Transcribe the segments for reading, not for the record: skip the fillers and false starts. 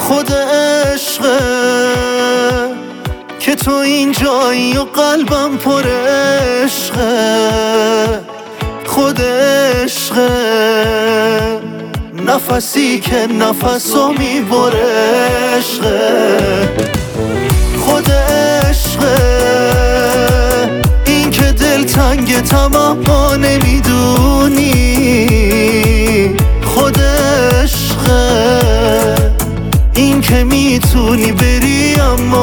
خود عشقه که تو اینجایی و قلبم پر عشقه. خود عشقه نفسی که نفسو میبره عشقه. خود عشقه این که دل تنگ تمام نمیدونی. خود عشقه این که میتونی بری اما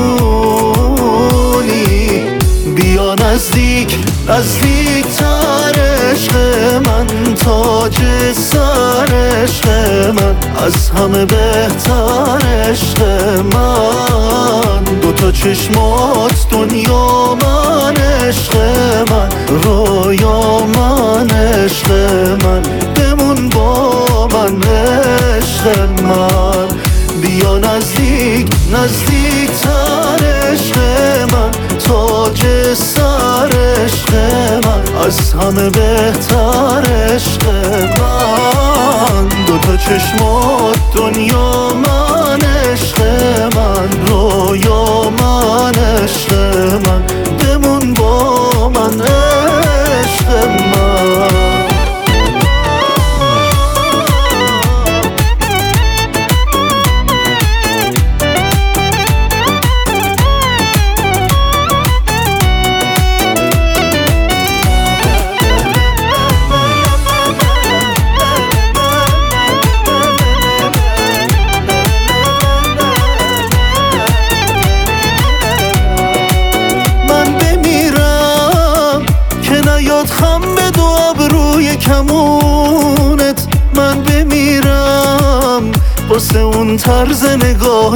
میمونی. بیا نزدیک نزدیک تر عشق من، تاج سر عشق من، از همه بهتر عشق من. دوتا چشمات دنیا من، عشق من رویا من، عشق من بمون با من عشق من. بیا نزدیک نزدیک تر عشق من، تاج سر عشق من، از همه بهتر عشق من. دوتا چشمات دنیا من، عشق من رویا من، عشق من بمون با من عشق من. خم به دو ابروی کمونت، من بمیرم واسه اون طرز نگاه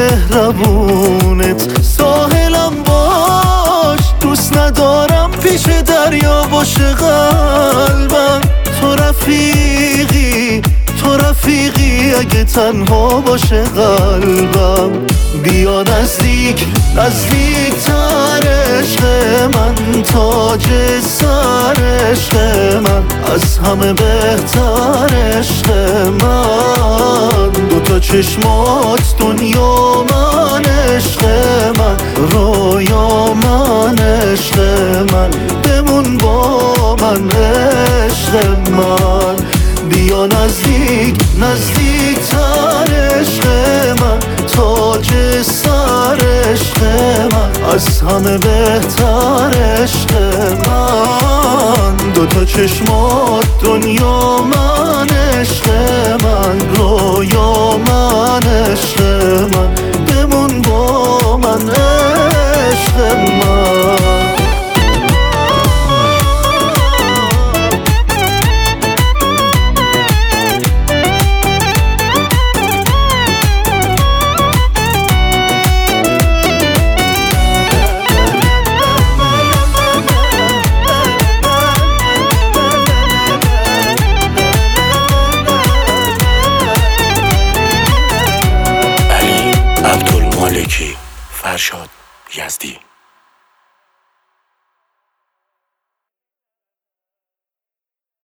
مهربونت. ساحلم باش دوست ندارم پیش دریا باشه قلبم. تو رفیقی تو رفیقی اگه تنها باشه قلبم. بیا نزدیک نزدیک تر عشق من، تاج سر عشق من، از همه بهتر عشق من. دوتا چشمات دنیا من، عشق من رویا من، عشق من بمون با من عشق من. بیا نزدیک نزدیک تر عشق من، تاج سر عشق من، از همه بهتر عشق من. دوتا چشمات دنیا من، عشق من رویا من، عشق من بمون با من عشق من. علی عبدالمالکی، فرشاد یزدی.